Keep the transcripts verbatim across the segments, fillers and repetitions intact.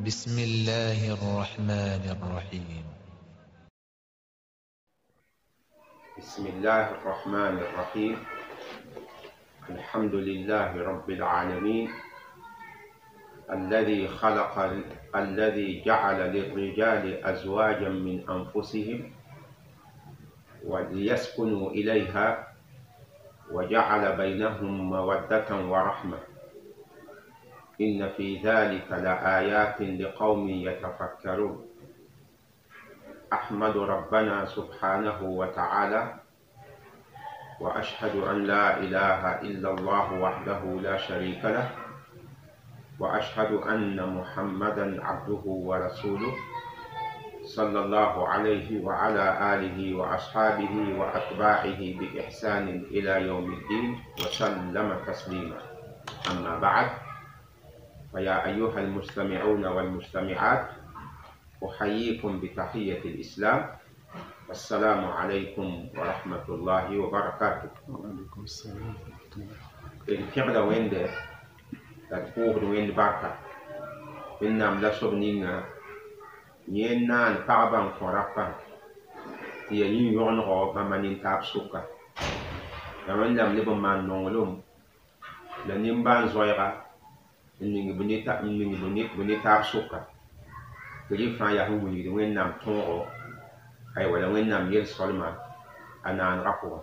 بسم الله الرحمن الرحيم. بسم الله الرحمن الرحيم. الحمد لله رب العالمين الذي خلق الذي جعل للرجال أزواجا من أنفسهم وليسكنوا إليها وجعل بينهم مودة ورحمة إن في ذلك لآيات لقوم يتفكرون. أحمد ربنا سبحانه وتعالى وأشهد أن لا إله إلا الله وحده لا شريك له وأشهد أن محمدا عبده ورسوله صلى الله عليه وعلى آله وأصحابه وأتباعه بإحسان إلى يوم الدين وسلم تسليما. أما بعد، فيا أيها المستمعون والمستمعات، أحييكم بتحية الإسلام، والسلام عليكم ورحمة الله وبركاته. وعليكم السلام ورحمة الله. الفعل وين ده تقول وين بركة إنما لا سبنينا ينان تعبان فرقا تيجي يعنقوا بمن تاب سكا لمن لم نبم من نولم لنبان زويرا إني بنيتا إني بنيت بنيتا سكا تجي فان يهودي وين نام تونغو أي ولا وين نام يل سلمى أنا نرقوا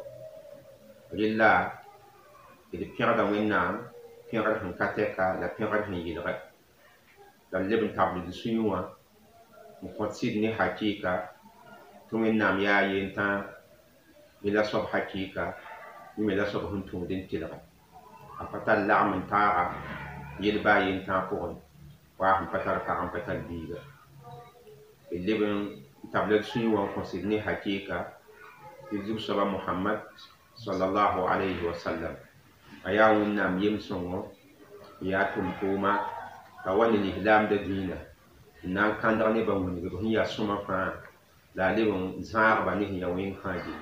لله إذا بيردا وين نام بيردا هم كاتيكا لا بيردا هم يلغى للبن تابل دسيوا مفسد ني حقيقة توين نام يا ينتا بلا صب حقيقة بلا صب هم تودين تلغى أفتى لعم تارا يلبا ينتا كون وهم فتر كام فتر بيجا اللبن تابل دسيوا مفسد ني حقيقة يجيب صبا محمد صلى الله عليه وسلم أيام نام يمسون يا توما كوان الإسلام دينا نان كان دعني بمن يبغى يسمع فان لا لبن زار بنيه يوين خاجي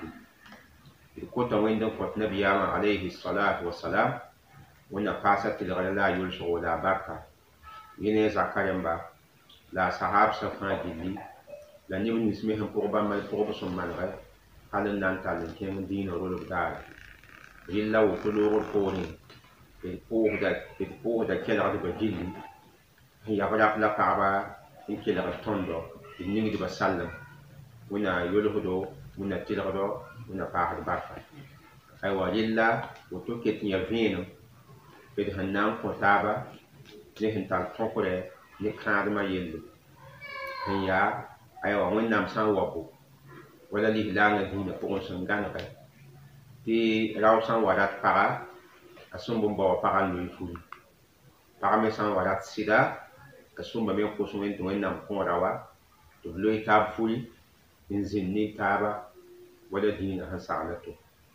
الكوتا وين دم فت نبي عليه الصلاة والسلام ونا قاسة الغلا يلشوا ولا بركة يني زكريا لا صحاب سفان جلي لا نبي نسميهم قربا ما قرب سمان غير قال نان تعلم كم دين رول بدار إلا وطلوع القوني القوه ده القوه ده كلا عدو بجلي هي غلاق لقعبة إن كلا غتوندو إنني دي بسلم ونا يلهدو ونا تلغدو ونا قاعد بارفا أيوة إلا وتوكيت يفينو بدهنام قطابة نهن تالتوكولي نكاد ما يلو هي أيوة ونا مسان وابو ولا ليه لانا دينا فوق سنغانا تي راو سان ودات بارا أسمبو بوا بارا نويفولي بارا مسان ودات سيدا أسمبو ميو كوسوين توين نام كون راوا تبلوي تاب فولي إنزيني تابا ولا دينا هنسالتو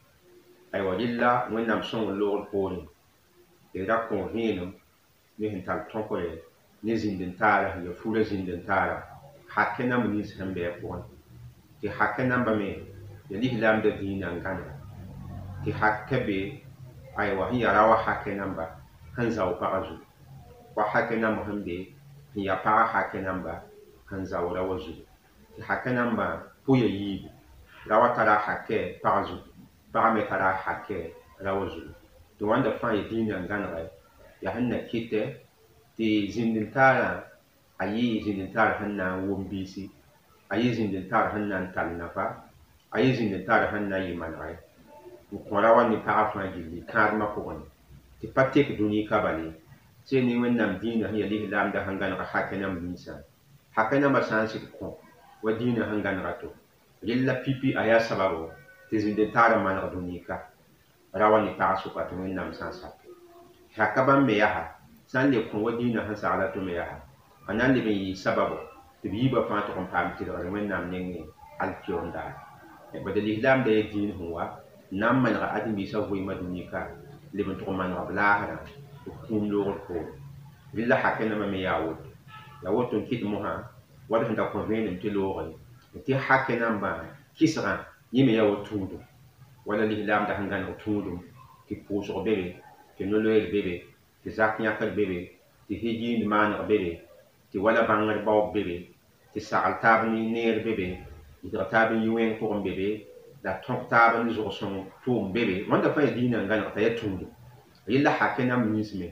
أيوة لله وين نام سون اللور البوني إذا كون هينم نهن تال تونكولي نزين دين تارا يفولي زين دين تارا حكينا منيز هم بيقون ti hakke namba me ya lihlam da dina ngana ti hakke be aywa hiya rawa hakke namba han zaw parazu wa hakke namba hambe hiya para hakke namba han zaw rawazu ti hakke namba puya yi rawa tara hakke parazu para me tara hakke rawazu to wanda fa ya dina ngana ya hanna kite ti zindintara ayi zindintara hanna wombisi ayi zindintar hannan talnafa ayi zindintar hanna yimanai ukora wani ta'afa gilli karma ko wani ti patek duni kabali sai ni wannan dina hiya lihlam da hangan ka hakana minsa hakana masansi ko wa dina hangan rato lilla pipi aya sababu ti zindintar man dunika rawani ta'asu ka to wannan sansa hakaban me yaha san le ko wa dina hansa ala to me yaha anan le bi sababu تبيبا فاتكم فامتي لغا وين نام نيني الكيون دا بدل الإسلام دا يدين هو نام من غا أدن بيسا هوي مدونيكا لبن تقوم من غبلاهنا وكون لغر كون لله حكينا ما مياود ياود تنكيد موها ودفن دا كونفين انتي لغري انتي حكينا ما كيسرا يمي ياود تودو ولا الإسلام دا هنغان تودو كي بوسو بيبي كي نولويل بيبي كي زاك نياكل بيبي كي هيجين مان بيبي tɩ wala bãngr baoob be be tɩ sagl taab ne neer be be yɩdg taab n yi wẽng pʋgẽ be be la tõk taab n zʋg-sõng tʋʋm be be wãnda fãa ya dĩinã n gãneg t'a ya tũudum yella hake nam ninsme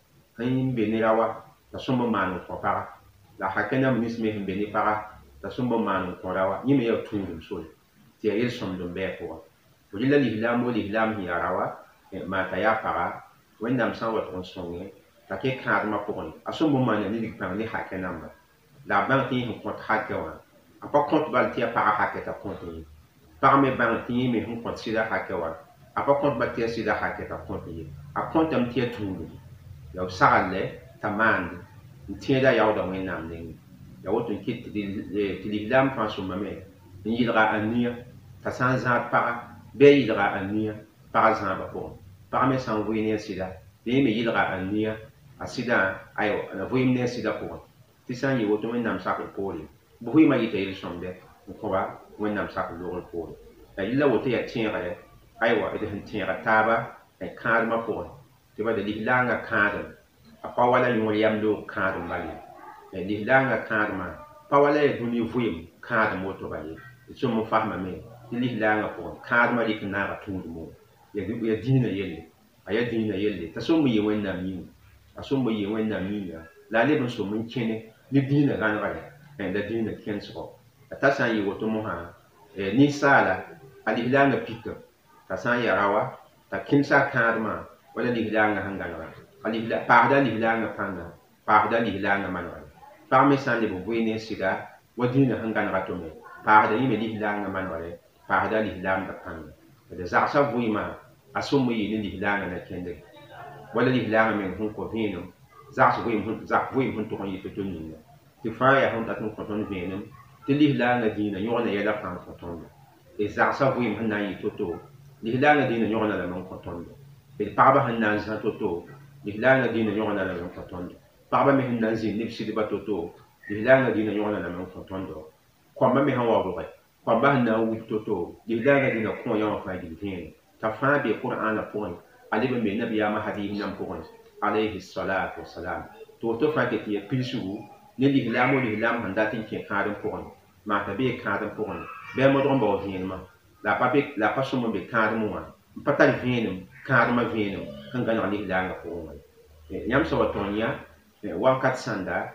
n be ne rawa t'a sõmb n maan n kõ paga la hake nam ninsme sẽn be ne paga t'a sõmb n maan n kõ rawa yẽ me yaa tũudum sore tɩ ya yel-sõmdum bɩ a pʋgẽ fo yella lislaam wo lislaam sẽn yaa rawa maa t'a yaa paga wẽnnaam sã n wa tʋg n sõng t'a kẽ kãadmã pʋgẽ a sõmb n maana ne lig-pãng ne hake namba la a bãng tɩ yẽ sẽn kõt hake wã a pa kõt bal tɩ ya paga hake t'a kõt ye pag me bãng tɩ yẽ me sẽn kõt sɩda hake wã a pa kõt bal tɩ ya sɩda hake t'a kõt ye a kõtame tɩ ya tũudum ya b saglle t'a maande n tẽeda yaooda wẽnnaam nengẽ ya woto n kɩt tɩ lislaam fãa sõmbame n yɩlga a nia t'a sã n zãad paga bɩ a yɩlga a nia paga zãabã pʋgẽ pag me sã n vɩɩ ne a sɩda tɩ yẽ me yɩlga a nia a sɩdã aywa la vɩɩm ne a sɩda pʋgẽ tɩ sã n yɩ woto wẽnnaam sakl poore bɩ vɩɩmã yɩta yel-sõmdɛ n kõba wẽnnaam sakl logr poore la yella woto yaa tẽegre aywa d sẽn tẽega taaba kãadmã pʋgẽ tɩ bala lislaangã kãadem a pa wala yõor yam loog kãadem bal ye lislaangã kãadmã pa wala ya dũni vɩɩm kãadem woto bal ye d sõm n fasmame tɩ lislaangã pʋgẽ kãadmã rɩk n naaga tũudum ya dĩinã yelle a ya dĩinã yelle t'a sõmb n yɩ wẽnnaam yĩnga a sõmb n yɩ wẽnnaam yĩnga la a leb n sõm n kẽne ne dĩinã gãnegre la dĩinã kẽnsgɔ la t'a sã n yɩ woto mosã ninsaala a lislaangã pika t'a sã n ya rawa t'a kẽmsa a kãadmã wala lislaangã sẽn gãnega paasda lislaangã pãnga paasda lislaangã manegre pag me sã n leb n vɩɩ ne sɩda wa dĩinã sẽn gãnega tome paasda yẽ me lislaangã manegre paasda lislaamdã pãnga d zagsã vɩɩmã a sõmb n yɩ ne lislaangã na kẽndg wala lislaangã meng sẽn kõ vẽenem zags vɩɩm zak vɩɩm sẽn tʋg n yɩ to-to ninga tɩ fãa yaa sẽn tat n kõ tõnd vẽenem tɩ lislaangã dĩinã yõgna yɛla fãa kõ tõndo d zagsã vɩɩm sẽn na n yɩ to-to lislaangã dĩinã yõgna lame n kõ tõndo d pagba sẽn na n zã to-to lislaangã dĩinã yõgna lame n kõ tõndo pagba me sẽn na n zĩnd neb sɩdbã to-to lislaangã dĩinã yõgna lame n kõ tõndo kõamba me sẽn wa rʋge kõamba sẽn na n wud to-to lislaangã dĩinã kõ yã wã fãa gil vẽene t'a fãa be qur'ãnã pʋgẽ a leb n be nabiyaamã hadiis nam pʋgẽ alayhi salatu wasalam tɩ woto fãa ket tɩ ya pilsgu ne lislaam o lislaam sẽn dat n kẽ kãadem pʋgẽ maa t'a bee kãadem pʋgẽ bɩ a modg n bao vẽenemã la a pa sõm n be kãadem wã n pa tar vẽenem kãadmã vẽenem sẽn gãneg lislaangã pʋgẽ wã yãmb sã wa tõnd yã wakat sãnda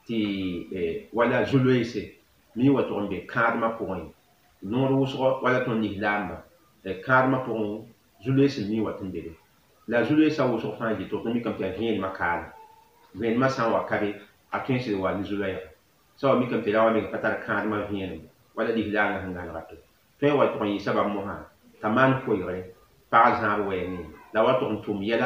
tɩ wala zu-loeese mi wa tʋg n be kãadmã pʋgẽ noor wʋsgɔ wala tõnd lislaambã kãadmã pʋgẽ zu-loeese mi wa tɩ n be be la zu-loeesã wʋsg fãa yɩ tɩ mikame tɩ ya vẽenemã kaale vẽenemã sã n wa kabe a tõe n sɩd wa ne zu-loɛɛgã sã wa mikame tɩ ra wa meng pa tar kãadmã vẽenem wala lislaangã sẽn gãnega to tõe n wa tʋg n yɩ sabab mosã t'a maan koɛɛgre pag zãab wɛɛngẽ la wa tʋg n tʋm yɛla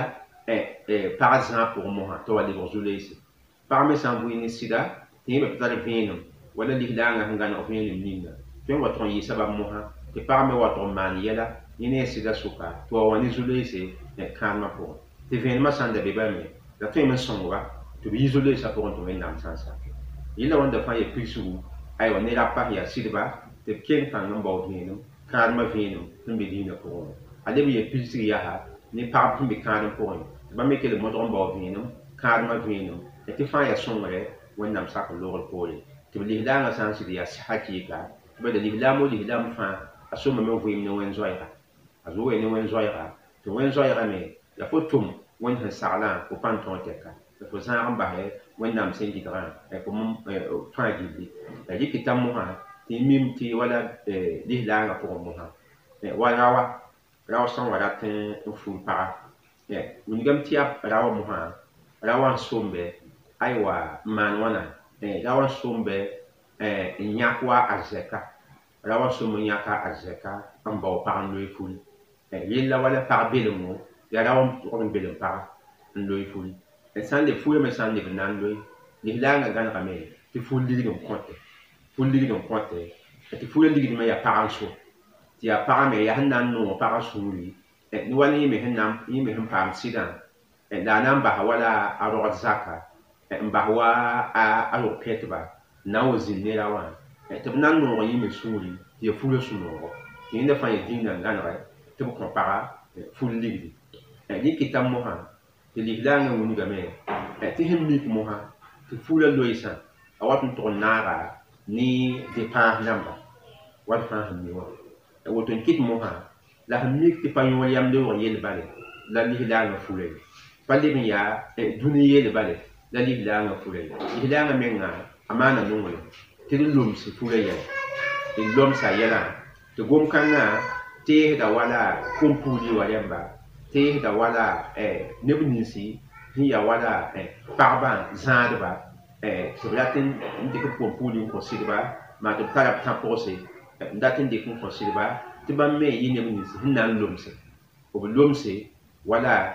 pag zãag pʋgẽ mosã tɩ wa lebg zu-loeese pag me sã n vɩɩ ne sɩda tɩ yẽ me pa tar vẽenem wala lislaangã sẽn gãneg vẽenem ninga tõe n wa tʋg n yɩ sabab mosã tɩ pag me wa tʋg n maan yɛla yẽ ne a sɩda sʋka tɩ wa wa ne zu-loeese kãadmã pʋgẽ tɩ vẽenemã sã n da be bame la tõe me sõngba tɩ b yi zu-loeesã pʋgẽ tɩ wẽnnaam sã n sake yella wãnda fãa ya pilsgu aywa ne ra pas ya sɩdba tɩ b keng pãng n bao vẽenem kãadmã vẽenem sẽn be dĩinã pʋgẽ a leb n ya pilsg yaa ne pagb sẽn be kãadem pʋgẽ tɩ bãmb me kell modg n bao vẽenem kãadmã vẽenem tɩ fãa ya sõngre wẽnnaam sak logr poore tɩ b lislaangã sã n sɩd yaa hakɩɩka tɩ bala lislaam o lislaam fãa a sõmame vɩɩm ne wẽn-zoɛɛga a zoe ne wẽn-zoɛɛga tɩ wẽn-zoɛɛgã me la fo tʋm wẽnd sẽn saglã fo pãn tõog tɛka la fo zãag n basɛ wẽnnaam sẽn yɩdgã fo fãa gilli la yɩk t'a mosã tɩ mim tɩ wala lislaangã pʋgẽ mosã wa rawa rawa sẽn wa rat n fũu paga wilgame tɩ yaa rawa mosã rawa n sombe aywa n maan wãna rawa n sombe n yãk wa arzɛka rawa n somb n yãka arzɛka n bao pag n loe ful yella wala pag belemgo ya rawa n tʋg n belem paga n loe ful sã n le fulame sã n leb n na n loe lislaangã gãnegame tɩ ful ligd n kõte ful ligd n kõte tɩ fula ligdmã yaa pag n so tɩ yaa pagame yaa sẽn na n noog pagã sũuri ne wala yẽ me sẽn paam sɩdã la a na n basa wala a rogd zaka n bas wa a rog pɛtba n na n wa zĩnd ne ra wã tɩ b na n noog yẽ me sũuri tɩ ya fula sũ-noogo tɩ yẽnda fãa ya dĩinã n gãnege tɩ b kõ paga ful ligdi yɩ kɩta mosã tɩ lislaangã wingame tɩ sẽn mik mosã tɩ fula loeesã a wat n tʋg n naaga ne dépens namba wat fãa sẽn mi wã woto n kɩt mosã la sẽn mik tɩ pa yõor yam loog yell bale la lislaangã fura ye pa leb n yaa dũni yell bale la lislaangã fura ye lislaangã mengã a maana nongle tɩ d lomse fura yɛl tɩ lomsa yɛlã tɩ gom-kãngã teesda wala kom-puuli wa rẽmba teesda wala neb ninsi sẽn ya wala pagbã zãadba tɩ b rat n dɩk kom-puuli n kõ sɩdba maa tɩ b tara b tã-pʋgse n dat n dɩk n kõ sɩdba tɩ bãmb me yɩ neb ninsi sẽn na n lomse b lomse wala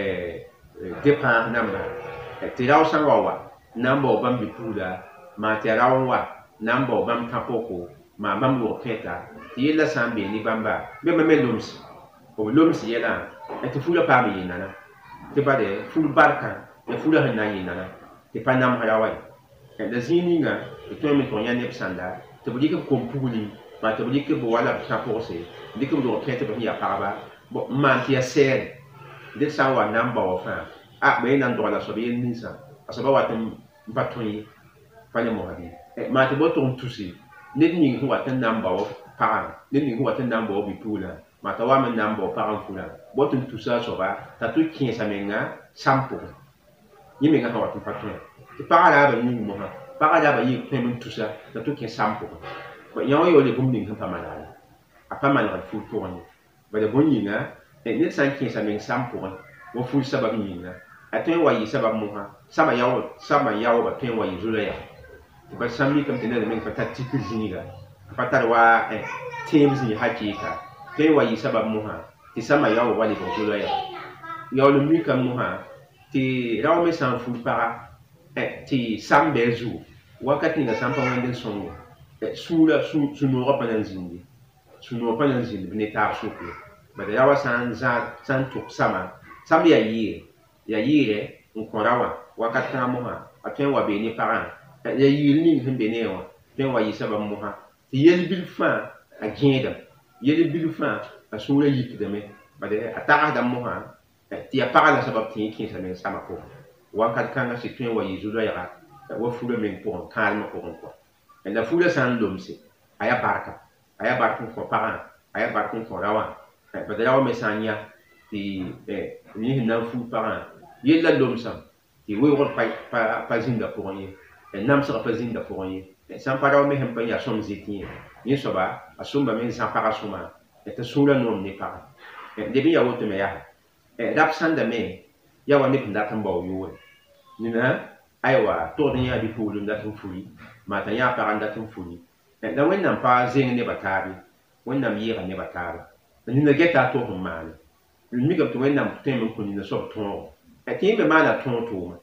dépens namba tɩ rao sã n wa wa na n bao bãmb bi-puula maa tɩ rao n wa na n bao bãmb tã-pʋko maa bãmb loog kẽta tɩ yella sã n bee ne bãmba bɩ bãmb me loms b loms yɛlã tɩ fula paam yɩ-nana tɩ bade ful barkã ya fula sẽn na n yɩ-nana tɩ pa namsd rawa ye la zĩig ninga tɩ tõe me tɩg yã neb sãnda tɩ b dɩk b kom-pugli maa tɩ b dɩk b wala b tã-pʋgse dɩk b loog kẽ tɩ b sẽn ya pagba n maan tɩ ya sɛɛre dɩk sã n wa na n bao fãa a ba ye na n dogla soab yel ninsã a soaba wat n pa tõe ye pa ne mosã bɩ maa tɩ b tʋg n tusi ned ning sẽn wat n na n bao pagã ned ning sẽn wat n na n bao bi-puulã maa t'a wam n na n bao pagã furã bot n tusa a soaba t'a tʋ kẽesa menga sam pʋgẽ yẽ menga sã wat n pa tõe tɩ pagã raaba yĩng mosã pagã raaba yɩ tõem n tusa t'a tʋ kẽ sam pʋgẽ yã wã yaoole bũmb ning sẽn pa manegre a pa manegd fur pʋgẽ ye bala bõn-yĩnga ned sã n kẽesa meng sam pʋgẽ wa fur sabab yĩnga a tõe n wa yɩ sabab mosã sama yaooba tõe n wa yɩ zola ya tɩ pa sãn mikame tɩ ned meng pa tar tikr zĩiga pa tar wa tẽem zĩig hakɩɩka tõe n wa yɩ sabab mosã tɩ sama yaooba wa lebg zola ya yaool n mikame mosã tɩ rao me sã n fur paga tɩ sam bɩ a zugu wakat ninga sã n pa wẽnd n sõngo sũurã sũ-noogã pa na n zĩndi sũ-noog pa na n zĩnd b ne taab sʋke bala rawa sã n sã n tʋg sama sam yaa yɩɩre yaa yɩɩrɛ n kõ rawa wakat kãa mosã a tõe n wa bee ne pagã ya yɩɩr ning sẽn be ne wã tõe n wa yɩ sabab mosã tɩ yel bil fãa a gẽedame yel bil fãa a sũurã yikdame bala a tagsda mosã tɩ ya pagã la sabab tɩ yẽ kẽesa meng sama pʋgẽ wakat kãngã sɩd tõe n wa yɩ zu-loɛɛga wa fura meng pʋgẽ kãadmã pʋgẽ kɔ la fura sã n lomse a ya barka a ya bark n kõ pagã a ya bark n kõ rawa bala rawa me sã n yã tɩ yẽ sẽn na n fur pagã yella lomsame tɩ weoogd pa zĩnda pʋgẽ ye namsgã pa zĩnda pʋgẽ ye sã n pa rao me sẽn pa ya sõm zɩk yẽ yẽ soaba a sõmbame n zã pagã sõma t'a sũurã noom ne pagã leb n ya woto me yaa rab sãndame ya wa neb sẽn dat n bao yʋʋre nina aywa tʋgd n yã bi-puul n dat n furi maa t'a yã pagã n dat n furi la wẽnnaam pa zeng nebã taabe wẽnnaam yɩɩga nebã taaba nina gɛta a tʋg n maane mikame tɩ wẽnnaam tõeme n kõ nina soab tõogo tɩ yẽ me maana tõog tʋʋma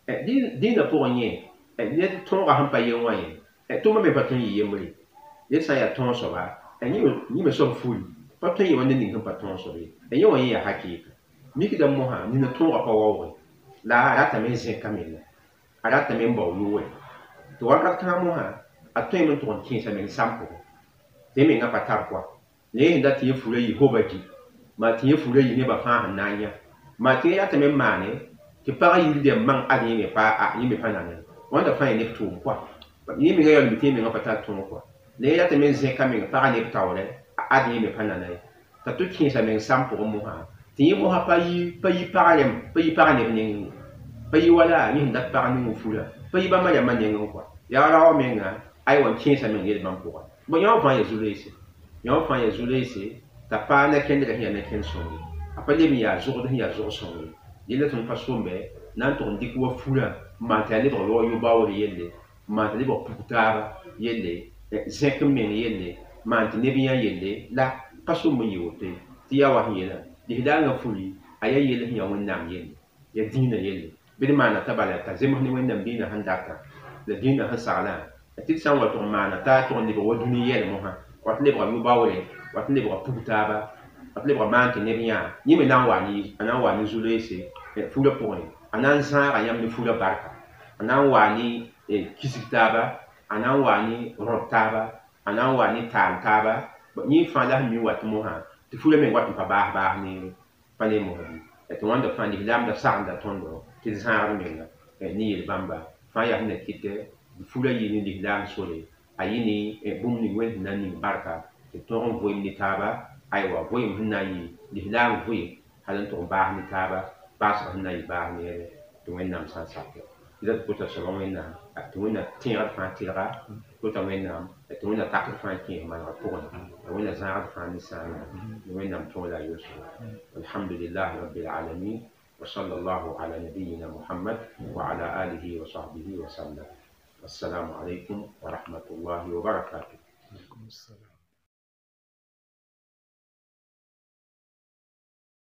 dĩinã pʋgẽ yẽ ned tõoga sẽn pa yen wã ye tʋma me pa tõe n yɩ yembre ned sã n yaa tõog soaba yẽ me soab furi pa tõe n yɩ wa ned ning sẽn pa tõog soab ye yẽ wã yẽ yaa hakɩɩka mikda mosã nina tõoga pa waooge la a ratame n zẽka mella a ratame n bao yʋʋre tɩ wakat kãa mosã a tõeme n tʋg n kẽesa meng sam pʋgẽ tɩ mengã pa tar koa la yẽ sẽn dat tɩ yẽ fura yɩ hoba gi maa tɩ yẽ fura yɩ nebã fãa sẽn na n yã maa tɩ yẽ ratame n maane tɩ pagã yilde n mang ad yẽ me pa yẽ me pa nane wãnda fãa yẽ neb tʋʋm koa yẽ mengã yaoolme tɩ yẽ mengã pa tar tõog koa la yẽ ratame n zẽka meng pagã neb taoorɛ ad yẽ me pa nana ye t'a tʋ kẽesa meng sam pʋgẽ mosã tɩ yẽ mosã pa yɩ pa yɩ pagã rem pa yɩ pagã neb neng pa yɩ wala yẽ sẽn dat pagã ning n fura pa yɩ bãmba rãmbã neng koa yaa raoã menga aywa n kẽesa meng yel bãmb pʋgã bõ yã wã fãa ya zu-leese yã wã fãa ya zu-leese t'a pa nakẽndrã sẽn yaa nakẽnd sõng ye a pa leb n yaa zʋgd sẽn yaa zʋg sõng ye yella tõnd pa sõmbe na n tʋg n dɩk wa furã n maan tɩ yaa lebg raoã yo-baoore yelle n maan tɩ lebg puk taaba yelle zẽk n meng yelle maan tɩ neb yã yelle la pa sõmb n yɩ woto ye tɩ ya wa sẽn yeelã lislaangã furi a yaa yell sẽn yaa wẽnnaam yelle ya dĩinã yelle bɩd maana t'a bala t'a zems ne wẽnnaam dĩinã sẽn daka la dĩinã sẽn saglã tɩ d sã n wa tʋg n maana t'a tʋg n lebg wa dũni yɛl mosã wat lebga yo-baoore wat lebga puk taaba wat lebga maan tɩ neb yã yẽ me na n wa ne a na n wa ne zu-leese furã pʋgẽ a na n zãaga yãmb ne furã barka a na n wa ne kisg taaba a na n wa ne rõd taaba a na n wa ne taal taaba yẽ fãa la sẽn mi wat mosã tɩ furã meng wat n pa baas baas ne pa ne mosã bɩ tɩ wãnda fãa lislaamdã sagemda tõndo tɩ d zãagd menga ne yel bãmba fãa yaa sẽn na kɩt fula yi ni lislaam sore a yi ni bũmb ning wẽnd na ning barka tɩ tõg n vɩɩm ne taaba aywa vɩɩm sẽn na n yɩ lislaam vɩɩm hal n tʋg n baas ne taaba baasg sẽn na n yɩ baas neere tɩ wẽnnaam sã n sakɛ ila tɩ kota soaba wẽnnaam tɩ wẽnna tẽegd fãa tɩrga kota wẽnnaam tɩ wẽnna takd fãa kẽes manegd pʋgẽ la wẽnna zãagd fãa ne sãanga ne wẽnnaam tõog la a yʋsgo alhamdulilah rabbil alamin وصلى الله على نبينا محمد وعلى آله وصحبه وسلم. السلام عليكم ورحمة الله وبركاته.